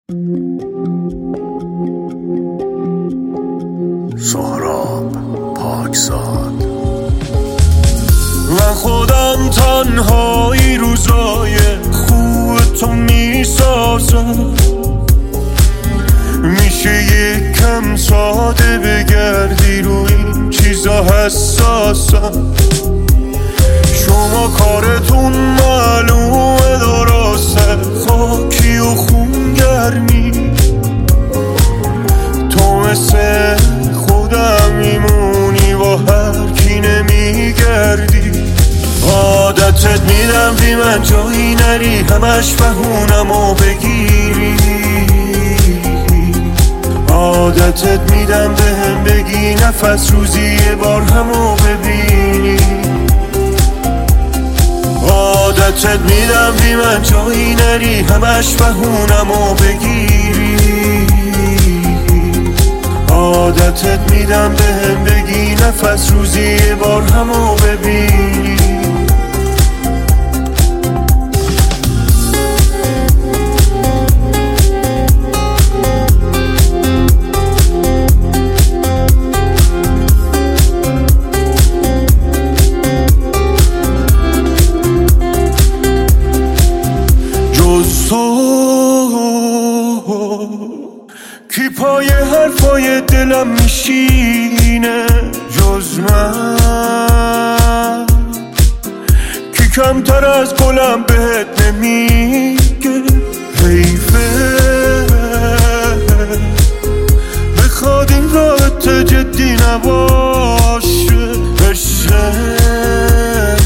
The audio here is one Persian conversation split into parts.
سهراب پاکزاد. من خودم تنهایی روزای خوب تو میسازم. میشه یکم ساده بگردی روی این چیزا حساسم. شما کارتون معلومه درسته، خاکی و خونگرمی. تو مثل خودم میمونی با هر کی نمیگردی. عادتت میدم بی من جایی نری، همش بهونم و بگیری. عادتت میدم بهم بگی نفس روزی یه بار همو ببینی. عادتت میدم بی من جایی نری، همش بهونم و بگیری. عادتت میدم بهم بگی نفس روزی یه بار همو ببینی. جز تو کی پای حرفای دلم میشینه؟ جز من کی کمتر از گلم بهت نمیگه؟ حیفه بخواد این رابط جدی نباشه. عشقت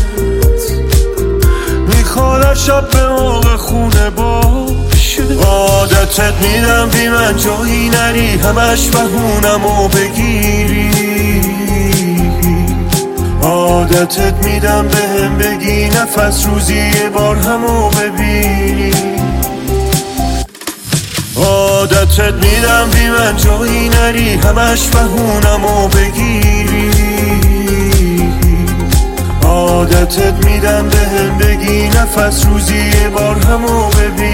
میخواد شب به موقع خونه باشه. عادتت میدم بی من جایی نری، همش بهونم و بگیری. عادتت میدم بهم بگی نفس روزی یه بار همو ببینی. عادتت میدم بی من جایی نری، همش بهونم و بگیری. عادتت میدم بهم بگی نفس روزی یه بار همو ببینی.